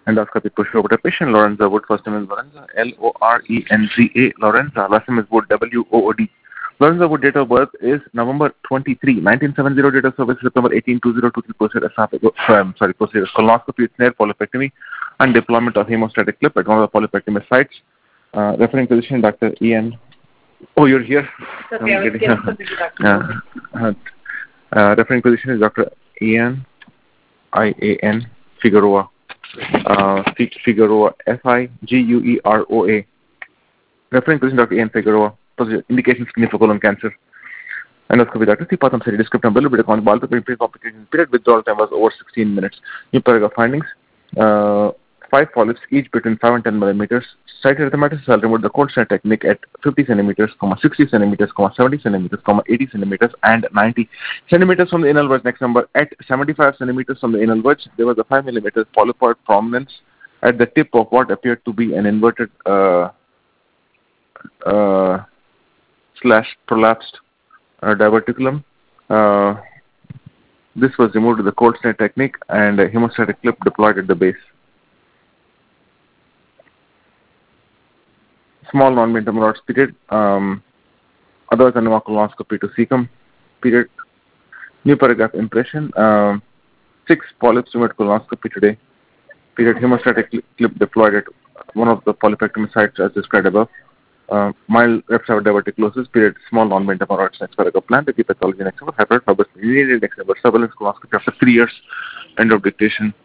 Endoscopy push over to patient Lorenza Wood. First name is Lorenza, Lorenza. Lorenza. Last name is Wood, Wood. Lorenza Wood date of birth is November 23, 1970. Date of service September 18, 2023. Procedure colonoscopy, snare polypectomy, and deployment of hemostatic clip at one of the polypectomy sites. Referring physician Dr. Ian. Oh, you're here. Okay, I was getting something to Dr. Referring physician is Dr. Ian, IAN Figueroa. Figueroa, Figueroa. Referring physician Dr. Ian Figueroa. Indications clinical colon cancer. Endoscopy Dr. C. Patham Seri description bill with ball complications period withdrawal time was over 16 minutes. New paragraph findings. 5 polyps each between 5 and 10 millimeters. Site erythematous cell removed the cold snare technique at 50 centimeters, 60 centimeters, 70 centimeters, 80 centimeters, and 90 centimeters from the anal verge. Next number, at 75 centimeters from the anal verge, there was a 5 millimeters polypoid prominence at the tip of what appeared to be an inverted slash prolapsed diverticulum. This was removed with the cold snare technique and a hemostatic clip deployed at the base. Small non-mentem rods period. Otherwise, colonoscopy to cecum period. New paragraph impression. 6 polyps removed colonoscopy today. Period. Hemostatic clip deployed at one of the polypectomy sites as described above. Mild left side diverticulosis period. Small non-mentem rods. Next paragraph plan. The pathology next number. Hypertrophic next number. Surveillance colonoscopy after 3 years. End of dictation.